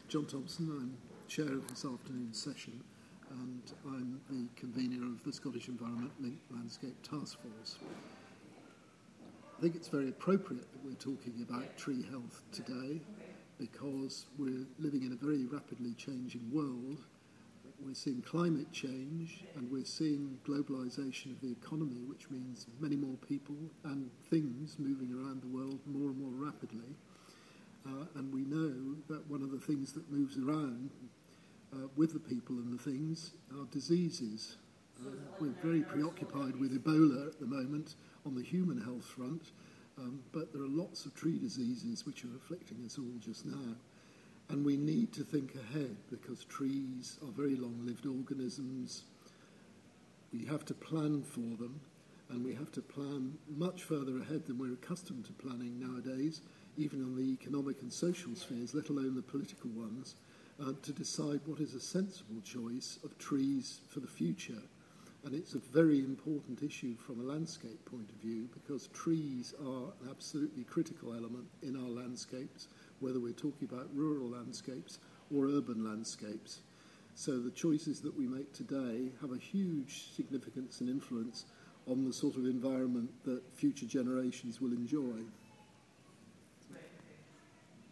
John Thompson. I'm chair of this afternoon's session, and I'm the convener of the Scottish Environment Linked Landscape Task Force. I think it's very appropriate that we're talking about tree health today because we're living in a very rapidly changing world. We're seeing climate change and we're seeing globalisation of the economy, which means many more people and things moving around the world more and more rapidly. And we know that one of the things that moves around with the people and the things are diseases. We're very preoccupied with Ebola at the moment on the human health front, but there are lots of tree diseases which are afflicting us all just now. And we need to think ahead because trees are very long-lived organisms. We have to plan for them, and we have to plan much further ahead than we're accustomed to planning nowadays, even on the economic and social spheres, let alone the political ones, to decide what is a sensible choice of trees for the future. And it's a very important issue from a landscape point of view because trees are an absolutely critical element in our landscapes, whether we're talking about rural landscapes or urban landscapes. So the choices that we make today have a huge significance and influence on the sort of environment that future generations will enjoy.